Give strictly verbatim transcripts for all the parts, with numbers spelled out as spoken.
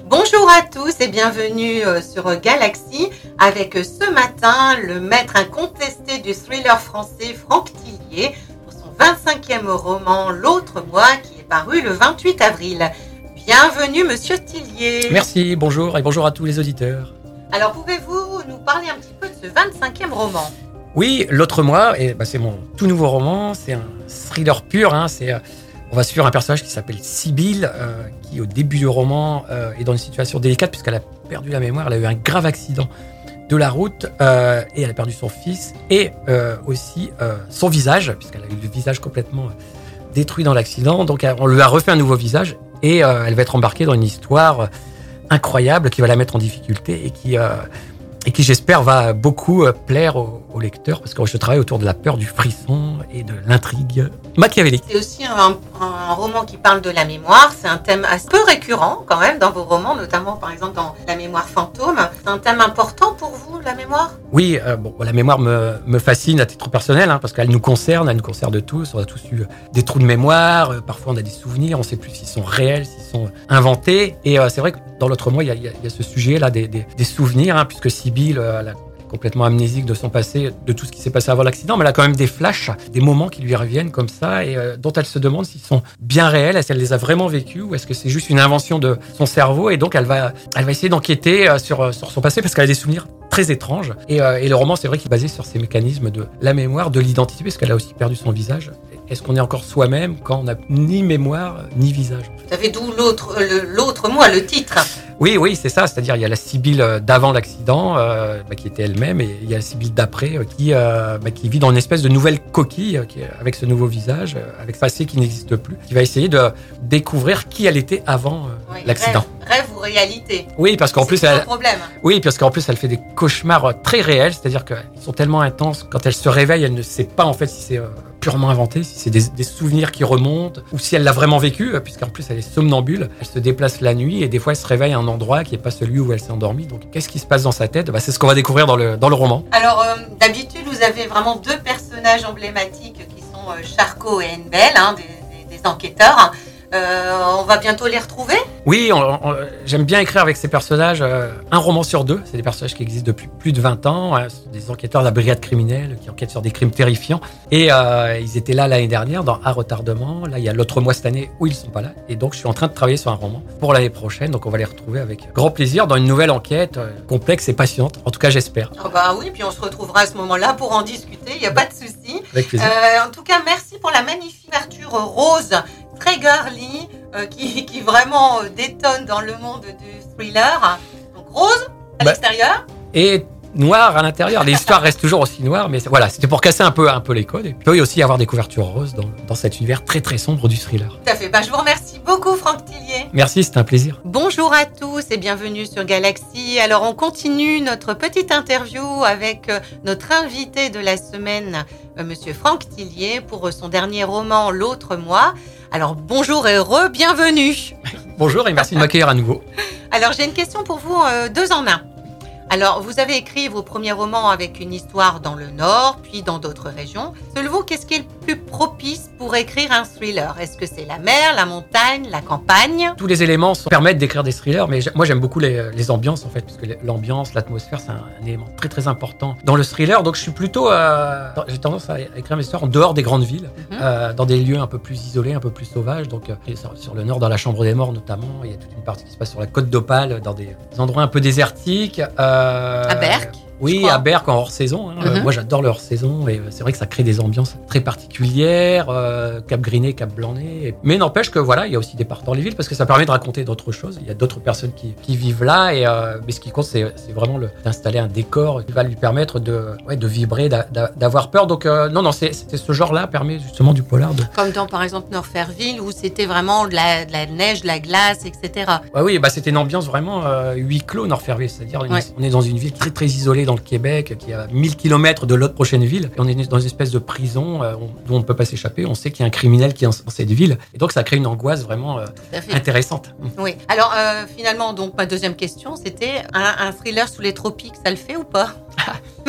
Bonjour à tous et bienvenue sur Galaxy avec ce matin le maître incontesté du thriller français Franck Thillier pour son vingt-cinquième roman L'autre moi qui est paru le vingt-huit avril. Bienvenue Monsieur Thillier. Merci, bonjour et bonjour à tous les auditeurs. Alors pouvez-vous nous parler un petit peu de ce vingt-cinquième roman ? Oui, L'autre moi, et bah, c'est mon tout nouveau roman, c'est un thriller pur, hein, c'est... Euh, On va suivre un personnage qui s'appelle Sibylle, euh, qui au début du roman euh, est dans une situation délicate puisqu'elle a perdu la mémoire, elle a eu un grave accident de la route euh, et elle a perdu son fils et euh, aussi euh, son visage puisqu'elle a eu le visage complètement détruit dans l'accident. Donc on lui a refait un nouveau visage et euh, elle va être embarquée dans une histoire incroyable qui va la mettre en difficulté et qui, euh, et qui j'espère va beaucoup plaire aux, aux lecteurs parce que je travaille autour de la peur, du frisson et de l'intrigue machiavélique. C'est aussi un, un roman qui parle de la mémoire. C'est un thème assez peu récurrent quand même dans vos romans, notamment par exemple dans La mémoire fantôme. C'est un thème important pour vous, la mémoire ? Oui, euh, bon, la mémoire me, me fascine à titre personnel hein, parce qu'elle nous concerne, elle nous concerne tous. On a tous eu des trous de mémoire, euh, parfois on a des souvenirs, on ne sait plus s'ils sont réels, s'ils sont inventés. Et euh, c'est vrai que dans L'autre moi, il y a, il y a ce sujet-là des, des, des souvenirs, hein, puisque Sibylle, euh, elle a complètement amnésique de son passé, de tout ce qui s'est passé avant l'accident, mais elle a quand même des flashs, des moments qui lui reviennent comme ça et euh, dont elle se demande s'ils sont bien réels, est-ce qu'elle les a vraiment vécus ou est-ce que c'est juste une invention de son cerveau et donc elle va, elle va essayer d'enquêter euh, sur, sur son passé parce qu'elle a des souvenirs très étranges et, euh, et le roman c'est vrai qu'il est basé sur ces mécanismes de la mémoire, de l'identité parce qu'elle a aussi perdu son visage. Est-ce qu'on est encore soi-même quand on n'a ni mémoire ni visage ? Vous avez d'où l'autre, le, l'autre moi, le titre ? Oui, oui, c'est ça. C'est-à-dire, il y a la Sibylle d'avant l'accident, euh, bah, qui était elle-même, et il y a la Sibylle d'après, euh, qui, euh, bah, qui vit dans une espèce de nouvelle coquille, euh, qui, avec ce nouveau visage, euh, avec ce passé qui n'existe plus, qui va essayer de découvrir qui elle était avant euh, oui, l'accident. Rêve, rêve ou réalité ? Oui, parce qu'en c'est plus, elle, elle, problème. oui, parce qu'en plus, elle fait des cauchemars très réels, c'est-à-dire qu'ils sont tellement intenses. Quand elle se réveille, elle ne sait pas en fait si c'est euh, purement inventé, si c'est des, des souvenirs qui remontent, ou si elle l'a vraiment vécu, puisqu'en plus elle est somnambule. Elle se déplace la nuit et des fois elle se réveille à un endroit qui n'est pas celui où elle s'est endormie. Donc qu'est-ce qui se passe dans sa tête ? Bah, c'est ce qu'on va découvrir dans le, dans le roman. Alors euh, d'habitude vous avez vraiment deux personnages emblématiques qui sont euh, Charcot et Henbel, hein, des, des, des enquêteurs. Euh, on va bientôt les retrouver ? Oui, on, on, j'aime bien écrire avec ces personnages euh, un roman sur deux. C'est des personnages qui existent depuis plus de vingt ans. Hein, des enquêteurs de la brigade criminelle qui enquêtent sur des crimes terrifiants. Et euh, ils étaient là l'année dernière dans À retardement. Là, il y a L'autre moi cette année où ils ne sont pas là. Et donc, je suis en train de travailler sur un roman pour l'année prochaine. Donc, on va les retrouver avec grand plaisir dans une nouvelle enquête euh, complexe et passionnante. En tout cas, j'espère. Oh bah oui, puis on se retrouvera à ce moment-là pour en discuter. Il n'y a pas de souci. Avec plaisir. Euh, en tout cas, merci pour la magnifique ouverture rose, très girly, euh, qui, qui vraiment euh, détonne dans le monde du thriller. Donc rose à bah, l'extérieur. Et noir à l'intérieur. L'histoire reste toujours aussi noire, mais voilà, c'était pour casser un peu, un peu les codes. Et puis, il peut y aussi avoir des couvertures roses dans, dans cet univers très très sombre du thriller. Tout à fait. Bah, je vous remercie beaucoup, Franck Thillier. Merci, c'était un plaisir. Bonjour à tous et bienvenue sur Galaxy. Alors, on continue notre petite interview avec notre invité de la semaine, Monsieur Franck Thillier, pour son dernier roman L'autre moi. Alors, bonjour et re-bienvenue. Bonjour et merci de m'accueillir à nouveau. Alors, j'ai une question pour vous, euh, deux en un. Alors, vous avez écrit vos premiers romans avec une histoire dans le Nord, puis dans d'autres régions. Selon vous, qu'est-ce qui est le plus propice pour écrire un thriller ? Est-ce que c'est la mer, la montagne, la campagne ? Tous les éléments sont, permettent d'écrire des thrillers, mais moi j'aime beaucoup les, les ambiances en fait, puisque l'ambiance, l'atmosphère, c'est un, un élément très très important dans le thriller. Donc je suis plutôt, euh, j'ai tendance à écrire mes histoires en dehors des grandes villes, mm-hmm. euh, dans des lieux un peu plus isolés, un peu plus sauvages. Donc euh, sur, sur le Nord, dans la Chambre des Morts notamment, il y a toute une partie qui se passe sur la côte d'Opale, dans des, des endroits un peu désertiques. Euh, à Berck ? Oui, à Berck en hors-saison. Hein. Mm-hmm. Moi, j'adore le hors-saison et c'est vrai que ça crée des ambiances très particulières. Euh, Cap Griné, Cap Blanc-Nez. Mais n'empêche que voilà, il y a aussi des parts dans les villes parce que ça permet de raconter d'autres choses. Il y a d'autres personnes qui, qui vivent là et euh, mais ce qui compte, c'est, c'est vraiment le, d'installer un décor qui va lui permettre de, ouais, de vibrer, d'a, d'avoir peur. Donc euh, non, non, c'est, c'est ce genre-là permet justement du polar. De... Comme dans par exemple Norferville où c'était vraiment de la, de la neige, de la glace, et cetera. Ouais, oui, bah c'était une ambiance vraiment euh, huis clos Norferville, c'est-à-dire ouais. on est dans une ville très très isolée dans le Québec, qui est à mille kilomètres de l'autre prochaine ville. Et on est dans une espèce de prison euh, dont on ne peut pas s'échapper. On sait qu'il y a un criminel qui est dans cette ville. Et donc, ça crée une angoisse vraiment euh, intéressante. Oui. Alors, euh, finalement, donc, ma deuxième question, c'était un, un thriller sous les tropiques, ça le fait ou pas ?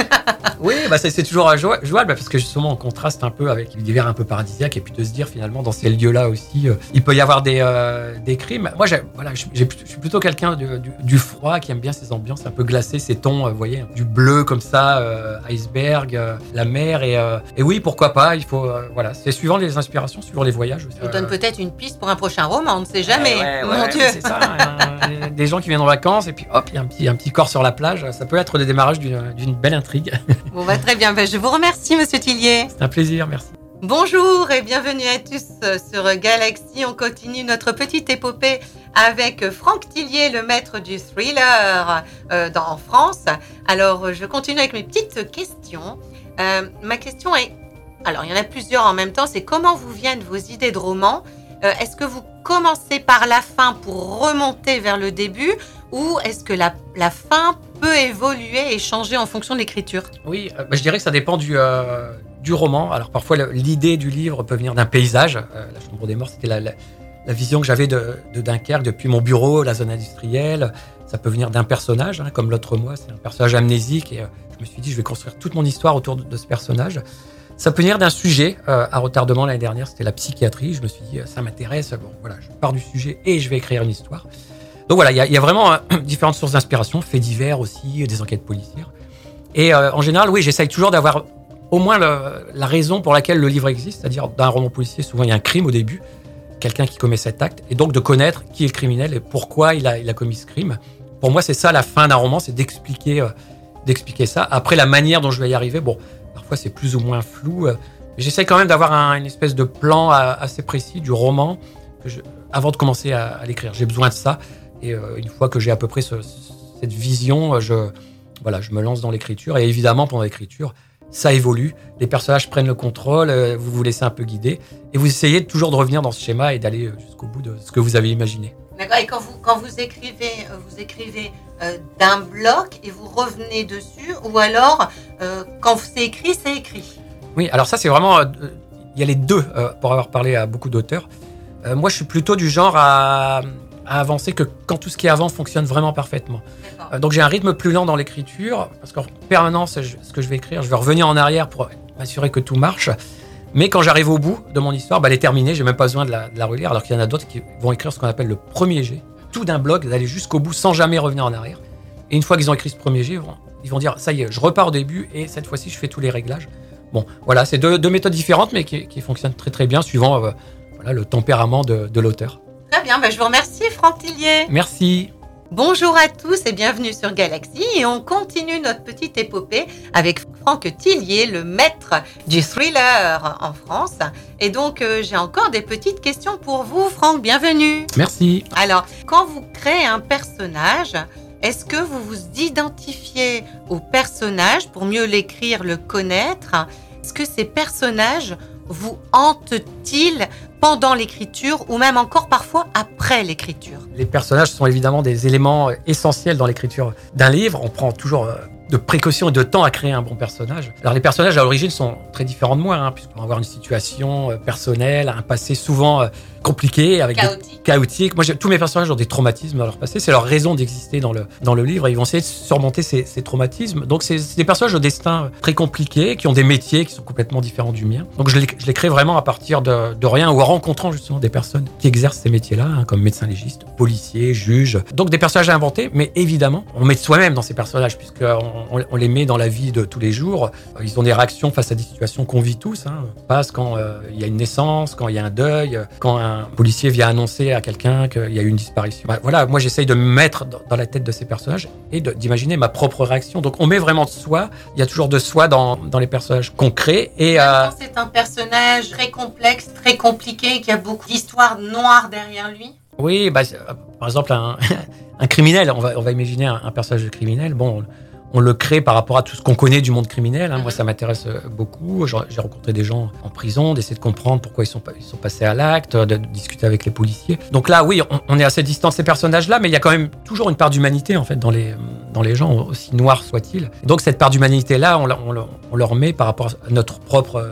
Oui, bah c'est, c'est toujours joie- jouable parce que justement on contraste un peu avec l'univers un peu paradisiaque et puis de se dire finalement dans ces lieux-là aussi, euh, il peut y avoir des, euh, des crimes. Moi, j'ai, voilà, j'ai, je suis plutôt quelqu'un du, du, du froid qui aime bien ces ambiances un peu glacées, ces tons, euh, vous voyez, du bleu comme ça, euh, iceberg, euh, la mer et, euh, et oui, pourquoi pas. Il faut, euh, voilà, c'est suivant les inspirations, suivant les voyages. Ça vous donne peut-être une piste pour un prochain roman, on ne sait jamais. Ouais, ouais, Mon ouais, Dieu. C'est ça. euh, des gens qui viennent en vacances et puis hop, il y a un petit, un petit corps sur la plage. Ça peut être le démarrage d'une, d'une belle intrigue. Bon, bah, très bien. Ben, je vous remercie, Monsieur Tillier. C'est un plaisir, merci. Bonjour et bienvenue à tous sur Galaxy. On continue notre petite épopée avec Franck Tillier, le maître du thriller euh, dans, en France. Alors, je continue avec mes petites questions. Euh, ma question est, alors il y en a plusieurs en même temps, c'est comment vous viennent vos idées de romans? euh, Est-ce que vous commencez par la fin pour remonter vers le début ou est-ce que la, la fin peut évoluer et changer en fonction de l'écriture? Oui, euh, bah, je dirais que ça dépend du, euh, du roman. Alors parfois, le, l'idée du livre peut venir d'un paysage. Euh, la Chambre des Morts, c'était la, la, la vision que j'avais de, de Dunkerque depuis mon bureau, la zone industrielle. Ça peut venir d'un personnage, hein, comme L'autre moi, c'est un personnage amnésique. Et euh, je me suis dit, je vais construire toute mon histoire autour de, de ce personnage. Ça peut venir d'un sujet. Euh, à retardement, l'année dernière, c'était la psychiatrie. Je me suis dit, ça m'intéresse. Bon, voilà, je pars du sujet et je vais écrire une histoire. Donc voilà, il y, y a vraiment euh, différentes sources d'inspiration, faits divers aussi, des enquêtes policières. Et euh, en général, oui, j'essaye toujours d'avoir au moins le, la raison pour laquelle le livre existe. C'est-à-dire, dans un roman policier, souvent, il y a un crime au début, quelqu'un qui commet cet acte, et donc de connaître qui est le criminel et pourquoi il a, il a commis ce crime. Pour moi, c'est ça la fin d'un roman, c'est d'expliquer, euh, d'expliquer ça. Après, la manière dont je vais y arriver, bon, parfois c'est plus ou moins flou. Euh, mais j'essaye quand même d'avoir un, une espèce de plan à, assez précis du roman que je, avant de commencer à, à l'écrire. J'ai besoin de ça. Et euh, une fois que j'ai à peu près ce, cette vision, je, voilà, je me lance dans l'écriture. Et évidemment, pendant l'écriture, ça évolue. Les personnages prennent le contrôle, euh, vous vous laissez un peu guider. Et vous essayez toujours de revenir dans ce schéma et d'aller jusqu'au bout de ce que vous avez imaginé. D'accord. Et quand vous, quand vous écrivez, vous écrivez euh, d'un bloc et vous revenez dessus, ou alors, euh, quand c'est écrit, c'est écrit? Oui, alors ça, c'est vraiment... Il euh, y a les deux, euh, pour avoir parlé à beaucoup d'auteurs. Euh, moi, je suis plutôt du genre à... à avancer que quand tout ce qui est avant fonctionne vraiment parfaitement. Euh, donc j'ai un rythme plus lent dans l'écriture, parce qu'en permanence, je, ce que je vais écrire, je vais revenir en arrière pour m'assurer que tout marche. Mais quand j'arrive au bout de mon histoire, bah, elle est terminée, j'ai même pas besoin de la, de la relire, alors qu'il y en a d'autres qui vont écrire ce qu'on appelle le premier jet, tout d'un bloc, d'aller jusqu'au bout sans jamais revenir en arrière. Et une fois qu'ils ont écrit ce premier jet, ils vont, ils vont dire, ça y est, je repars au début, et cette fois-ci, je fais tous les réglages. Bon, voilà, c'est deux, deux méthodes différentes, mais qui, qui fonctionnent très très bien, suivant euh, voilà, le tempérament de, de l'auteur. Très bien, ben je vous remercie Franck Tillier. Merci. Bonjour à tous et bienvenue sur Galaxy et on continue notre petite épopée avec Franck Tillier, le maître du thriller en France. Et donc euh, j'ai encore des petites questions pour vous Franck, bienvenue. Merci. Alors, quand vous créez un personnage, est-ce que vous vous identifiez au personnage pour mieux l'écrire, le connaître? Est-ce que ces personnages vous hantent-ils pendant l'écriture ou même encore parfois après l'écriture? Les personnages sont évidemment des éléments essentiels dans l'écriture d'un livre. On prend toujours de précautions et de temps à créer un bon personnage. Alors les personnages à l'origine sont très différents de moi, hein, puisqu'on va avoir une situation personnelle, un passé souvent compliqué, avec chaotique. Des, chaotique. Moi, j'ai, tous mes personnages ont des traumatismes dans leur passé. C'est leur raison d'exister dans le, dans le livre. Et ils vont essayer de surmonter ces, ces traumatismes. Donc, c'est, c'est des personnages au destin très compliqué, qui ont des métiers qui sont complètement différents du mien. Donc, je les, je les crée vraiment à partir de, de rien ou en rencontrant justement des personnes qui exercent ces métiers-là, hein, comme médecins légistes, policiers, juges. Donc, des personnages à inventer, mais évidemment, on met de soi-même dans ces personnages, puisqu'on on, on les met dans la vie de tous les jours. Ils ont des réactions face à des situations qu'on vit tous. Hein. Ça passe quand euh, il y a une naissance, quand il y a un deuil, quand un policier vient annoncer à quelqu'un qu'il y a eu une disparition. Bah, voilà, moi j'essaye de me mettre dans, dans la tête de ces personnages et de, d'imaginer ma propre réaction. Donc on met vraiment de soi, il y a toujours de soi dans, dans les personnages qu'on crée. Et, euh... c'est un personnage très complexe, très compliqué, qui a beaucoup d'histoires noires derrière lui. Oui, bah, par exemple un, un criminel, on va, on va imaginer un, un personnage de criminel, bon... On le crée par rapport à tout ce qu'on connaît du monde criminel. Hein. Moi, ça m'intéresse beaucoup. J'ai rencontré des gens en prison, d'essayer de comprendre pourquoi ils sont, ils sont passés à l'acte, de discuter avec les policiers. Donc là, oui, on, on est assez distant de ces personnages-là, mais il y a quand même toujours une part d'humanité en fait dans les, dans les gens, aussi noirs soient-ils. Donc cette part d'humanité-là, on, on, on leur met par rapport à notre propre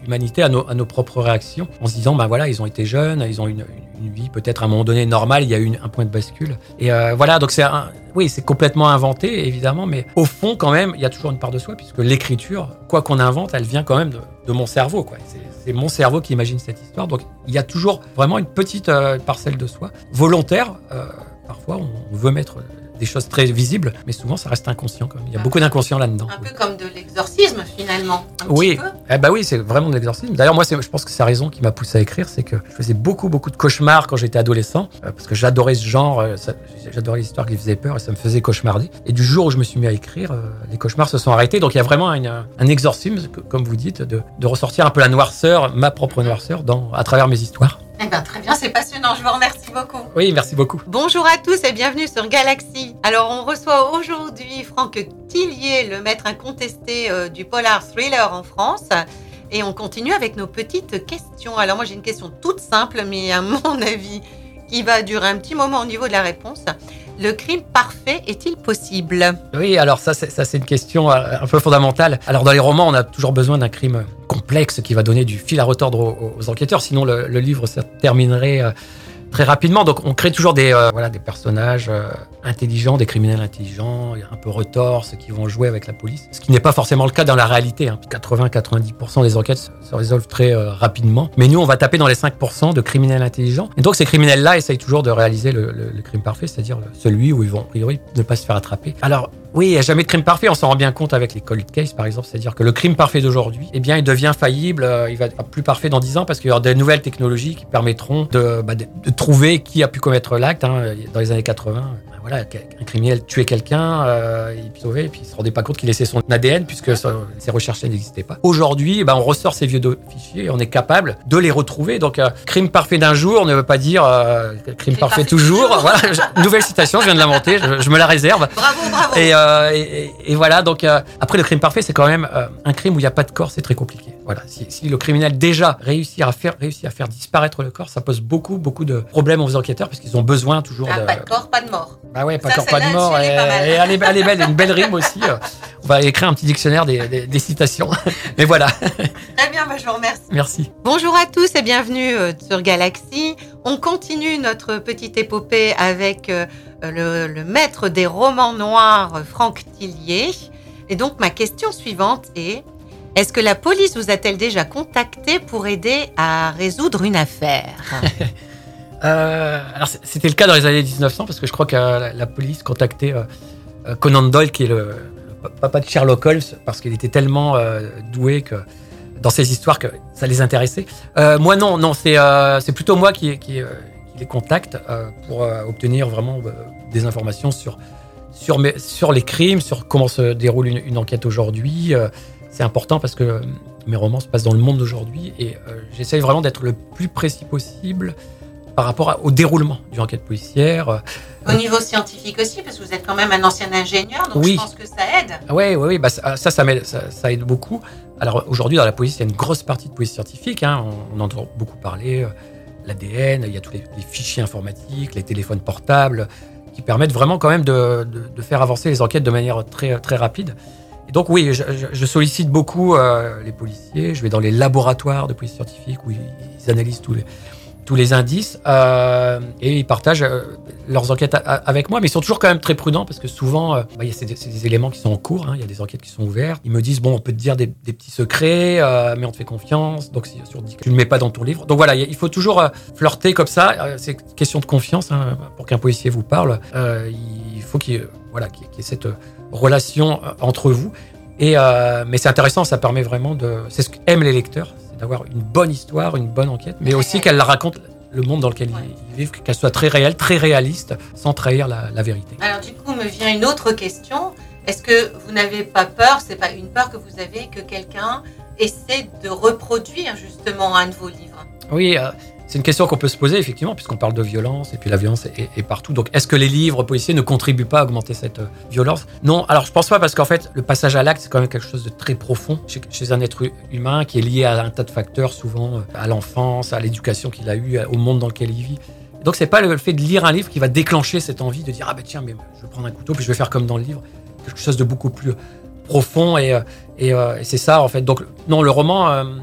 humanité à nos, à nos propres réactions, en se disant, ben voilà, ils ont été jeunes, ils ont une, une, une vie peut-être à un moment donné normale, il y a eu une, un point de bascule. Et euh, voilà, donc c'est un, oui, c'est complètement inventé, évidemment, mais au fond, quand même, il y a toujours une part de soi, puisque l'écriture, quoi qu'on invente, elle vient quand même de, de mon cerveau, quoi. C'est, c'est mon cerveau qui imagine cette histoire. Donc, il y a toujours vraiment une petite euh, parcelle de soi, volontaire. Euh, parfois, on, on veut mettre des choses très visibles, mais souvent, ça reste inconscient, quand même. Il y a un beaucoup d'inconscient là-dedans. Un peu comme de l'exorcisme, finalement. Un oui, petit peu. Eh ben oui, c'est vraiment de l'exorcisme. D'ailleurs, moi, c'est, je pense que c'est la raison qui m'a poussé à écrire, c'est que je faisais beaucoup, beaucoup de cauchemars quand j'étais adolescent, euh, parce que j'adorais ce genre, euh, ça, j'adorais les histoires qui faisaient peur et ça me faisait cauchemarder. Et du jour où je me suis mis à écrire, euh, les cauchemars se sont arrêtés. Donc, il y a vraiment une, un exorcisme, comme vous dites, de, de ressortir un peu la noirceur, ma propre noirceur, dans, à travers mes histoires. Eh ben, très bien, c'est passionnant, je vous remercie beaucoup. Oui, merci beaucoup. Bonjour à tous et bienvenue sur Galaxy. Alors, on reçoit aujourd'hui Franck Tillier, le maître incontesté euh, du polar thriller en France. Et on continue avec nos petites questions. Alors, moi, j'ai une question toute simple, mais à mon avis, qui va durer un petit moment au niveau de la réponse. Le crime parfait est-il possible ? Oui, alors ça c'est, ça, c'est une question un peu fondamentale. Alors, dans les romans, on a toujours besoin d'un crime complexe qui va donner du fil à retordre aux, aux enquêteurs. Sinon, le, le livre se terminerait euh, très rapidement. Donc, on crée toujours des, euh, voilà, des personnages euh, intelligents, des criminels intelligents, un peu retors, ceux qui vont jouer avec la police. Ce qui n'est pas forcément le cas dans la réalité. Hein. quatre-vingts à quatre-vingt-dix pour cent des enquêtes se résolvent très euh, rapidement. Mais nous, on va taper dans les cinq pour cent de criminels intelligents. Et donc, ces criminels-là essayent toujours de réaliser le, le, le crime parfait, c'est-à-dire celui où ils vont, a priori, ne pas se faire attraper. Alors, oui, il n'y a jamais de crime parfait. On s'en rend bien compte avec les cold cases, par exemple. C'est-à-dire que le crime parfait d'aujourd'hui, eh bien, il devient faillible. Euh, il va être plus parfait dans dix ans parce qu'il y aura des nouvelles technologies qui permettront de, bah, de, de trouver qui a pu commettre l'acte. Hein. Dans les années quatre-vingts, bah, voilà, un criminel tuait quelqu'un, euh, il sauvait, et puis il se rendait pas compte qu'il laissait son A D N puisque ça, ces recherches n'existaient pas. Aujourd'hui, bah, on ressort ces vieux fichiers et on est capable de les retrouver. Donc, euh, crime parfait d'un jour ne veut pas dire euh, crime, crime parfait, parfait toujours. toujours. Voilà, je, nouvelle citation, je viens de l'inventer, je, je me la réserve. Bravo, bravo. Et, euh, et, et, et voilà, donc euh, après le crime parfait, c'est quand même euh, un crime où il n'y a pas de corps, c'est très compliqué. Voilà, si, si le criminel déjà réussit à faire réussit à faire disparaître le corps, ça pose beaucoup beaucoup de problèmes aux enquêteurs parce qu'ils ont besoin toujours ah, de pas de corps, pas de mort. Bah ouais, pas de ça, corps, pas de mort. Et, et elle, est, elle est belle, une belle rime aussi. On va écrire un petit dictionnaire des, des, des citations. Mais voilà. Très bien, bah, je vous remercie. Merci. Bonjour à tous et bienvenue euh, sur Galaxy. On continue notre petite épopée avec euh, le, le maître des romans noirs, Franck Tillier. Et donc, ma question suivante est, est-ce que la police vous a-t-elle déjà contacté pour aider à résoudre une affaire ? euh, alors, c'était le cas dans les années dix-neuf cents, parce que je crois que la, la police contactait euh, Conan Doyle, qui est le, le papa de Sherlock Holmes, parce qu'il était tellement euh, doué que, dans ses histoires que ça les intéressait. Euh, moi, non, non c'est, euh, c'est plutôt moi qui, qui, euh, qui les contacte euh, pour euh, obtenir vraiment euh, des informations sur... Sur, mes, sur les crimes, sur comment se déroule une, une enquête aujourd'hui. Euh, c'est important parce que euh, mes romans se passent dans le monde d'aujourd'hui et euh, j'essaye vraiment d'être le plus précis possible par rapport à, au déroulement d'une enquête policière. Au niveau scientifique aussi, parce que vous êtes quand même un ancien ingénieur, donc oui. Je pense que ça aide. Oui, oui, oui, bah ça, ça, ça, m'aide, ça, ça aide beaucoup. Alors aujourd'hui, dans la police, il y a une grosse partie de police scientifique. Hein, on, on en entend beaucoup parler. Euh, L'A D N, il y a tous les, les fichiers informatiques, les téléphones portables, qui permettent vraiment quand même de, de, de faire avancer les enquêtes de manière très, très rapide. Et donc oui, je, je sollicite beaucoup euh, les policiers, je vais dans les laboratoires de police scientifique où ils, ils analysent tous les, tous les indices euh, et ils partagent euh, leurs enquêtes a, a, avec moi, mais ils sont toujours quand même très prudents parce que souvent, euh, bah, y a, c'est, des, c'est des éléments qui sont en cours, hein, il y a des enquêtes qui sont ouvertes. Ils me disent, bon, on peut te dire des, des petits secrets, euh, mais on te fait confiance, donc si on te dit que tu ne le mets pas dans ton livre. Donc voilà, il faut toujours euh, flirter comme ça, euh, c'est une question de confiance, hein, pour qu'un policier vous parle, euh, il faut qu'il, voilà, qu'il y ait cette relation entre vous. Et, euh, mais c'est intéressant, ça permet vraiment de... C'est ce qu'aiment les lecteurs, c'est d'avoir une bonne histoire, une bonne enquête, mais aussi qu'elle la raconte le monde dans lequel ouais. ils vivent, qu'elle soit très réelle, très réaliste, sans trahir la, la vérité. Alors du coup, me vient une autre question. Est-ce que vous n'avez pas peur, c'est pas une peur que vous avez, que quelqu'un essaie de reproduire justement un de vos livres ? Oui, euh, c'est une question qu'on peut se poser, effectivement, puisqu'on parle de violence, et puis la violence est, est partout. Donc, est-ce que les livres policiers ne contribuent pas à augmenter cette euh, violence ? Non, alors je pense pas, parce qu'en fait, le passage à l'acte, c'est quand même quelque chose de très profond chez, chez un être humain, qui est lié à un tas de facteurs, souvent euh, à l'enfance, à l'éducation qu'il a eue, au monde dans lequel il vit. Donc, c'est pas le fait de lire un livre qui va déclencher cette envie de dire « Ah ben tiens, mais je vais prendre un couteau, puis je vais faire comme dans le livre ». Quelque chose de beaucoup plus profond, et, et, et c'est ça, en fait. Donc, non, le roman... Euh,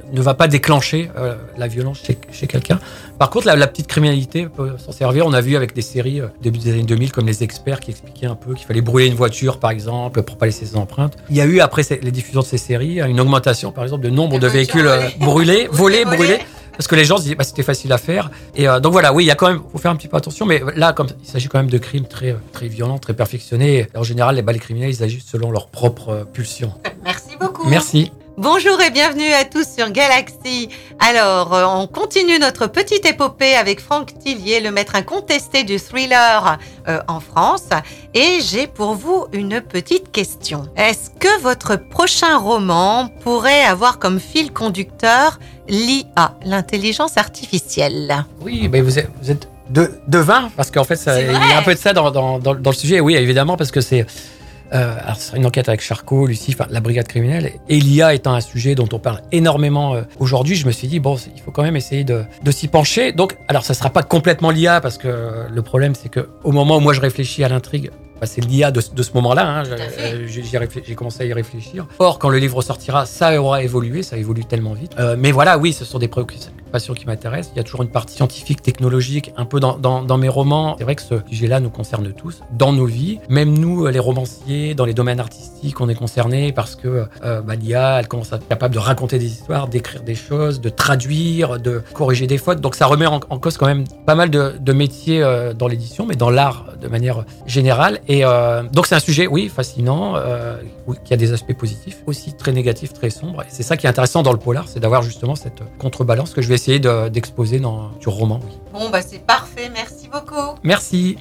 ne va pas déclencher euh, la violence chez, chez quelqu'un. Par contre, la, la petite criminalité peut s'en servir. On a vu avec des séries euh, début des années deux mille, comme Les Experts, qui expliquaient un peu qu'il fallait brûler une voiture, par exemple, pour pas laisser ses empreintes. Il y a eu, après ces, les diffusions de ces séries, une augmentation, par exemple, de nombre Les de véhicules euh, brûlés, volés, brûlés. Parce que les gens se disaient, bah, c'était facile à faire. Et euh, donc voilà, oui, il y a quand même, faut faire un petit peu attention. Mais là, comme il s'agit quand même de crimes très, très violents, très perfectionnés. En général, les, bah, les criminels, ils agissent selon leurs propres euh, pulsions. Merci beaucoup. Merci. Bonjour et bienvenue à tous sur Galaxy. Alors, euh, on continue notre petite épopée avec Franck Tillier, le maître incontesté du thriller euh, en France. Et j'ai pour vous une petite question. Est-ce que votre prochain roman pourrait avoir comme fil conducteur l'I A, l'intelligence artificielle? Oui, mais vous êtes, vous êtes de, devin, parce qu'en fait, ça, il y a un peu de ça dans, dans, dans, dans le sujet. Oui, évidemment, parce que c'est... Euh, alors c'est une enquête avec Charcot, Lucie, enfin la brigade criminelle. Et l'I A étant un sujet dont on parle énormément euh, aujourd'hui, je me suis dit bon, il faut quand même essayer de, de s'y pencher. Donc, alors ça sera pas complètement l'I A parce que euh, le problème c'est que au moment où moi je réfléchis à l'intrigue, bah, c'est l'I A de, de ce moment-là. Hein, j'ai, j'ai, réfléchi, j'ai commencé à y réfléchir. Or, quand le livre sortira, ça aura évolué, ça évolue tellement vite. Euh, mais voilà, oui, ce sont des préoccupations qui m'intéressent. Il y a toujours une partie scientifique, technologique, un peu dans, dans, dans mes romans. C'est vrai que ce sujet-là nous concerne tous, dans nos vies. Même nous, les romanciers, dans les domaines artistiques, on est concernés parce que euh, bah, l'I A, elle commence à être capable de raconter des histoires, d'écrire des choses, de traduire, de corriger des fautes. Donc ça remet en, en cause quand même pas mal de, de métiers euh, dans l'édition, mais dans l'art de manière générale. Et euh, donc c'est un sujet, oui, fascinant, euh, qui a des aspects positifs, aussi très négatifs, très sombres. Et c'est ça qui est intéressant dans le polar, c'est d'avoir justement cette contrebalance que je vais essayer de, d'exposer dans du roman. Oui. Bon, bah c'est parfait. Merci beaucoup. Merci.